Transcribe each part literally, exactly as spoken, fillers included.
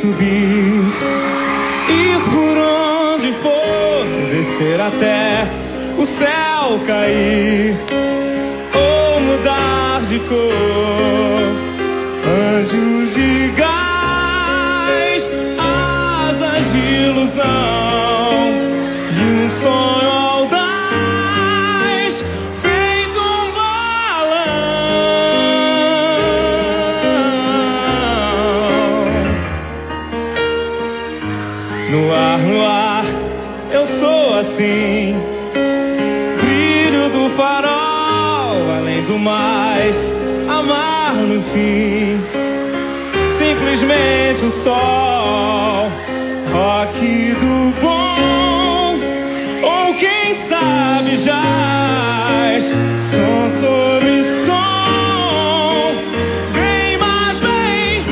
subir, ir por onde for, descer até o céu cair, ou mudar de cor. Anjos de gás, asas de ilusão e um sonho audaz, feito um balão. No ar, no ar, eu sou assim, brilho do farol, além do mais, amar no fim, simplesmente o sol, rock do bom, ou quem sabe jazz, som sobre som, bem mais bem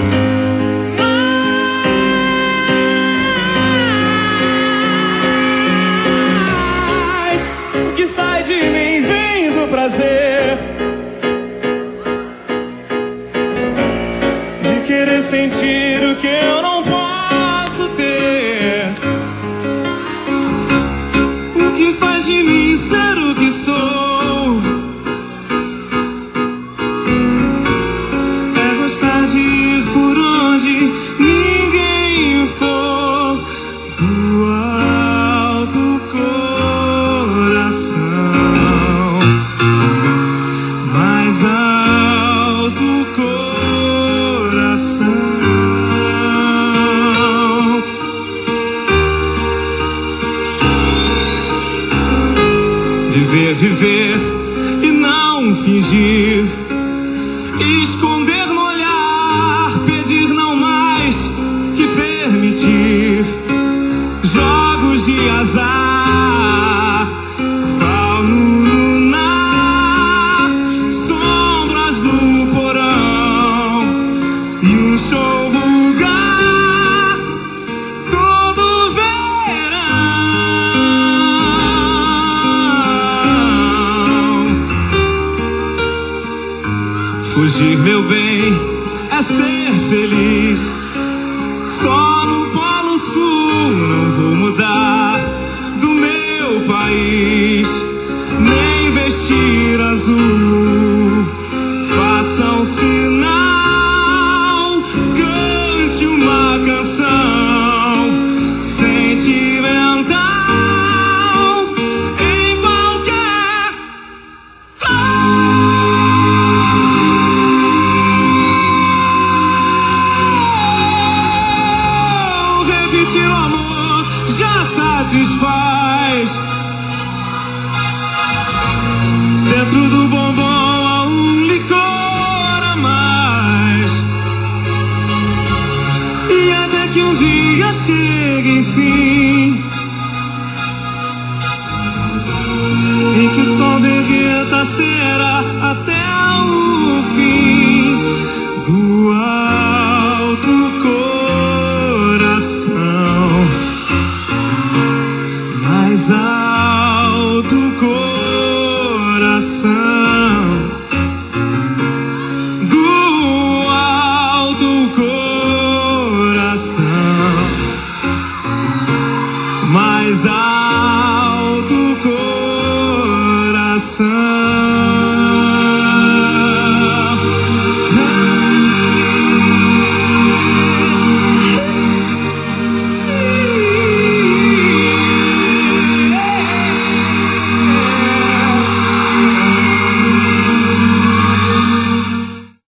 mais. O que sai de mim vem do prazer querer sentir o que eu não posso ter. O que faz de mim ser o que sou é gostar de ir por onde ninguém for, do alto coração, mais alto coração. Viver, viver e não fingir, esconder no olhar, pedir não mais que permitir. Jogos de azar, fauno lunar, sombras do porão e um show vulgar todo verão. Fugir, meu bem, é ser feliz. Só no Polo Sul não vou mudar do meu país, nem vestir azul. Faça um sinal, cante uma canção sentimental em qualquer tom. Repetir o amor já satisfaz. Dentro do bombom há um licor a mais, e até que um dia chegue, enfim, em que o sol derreta a cera até o fim do ar.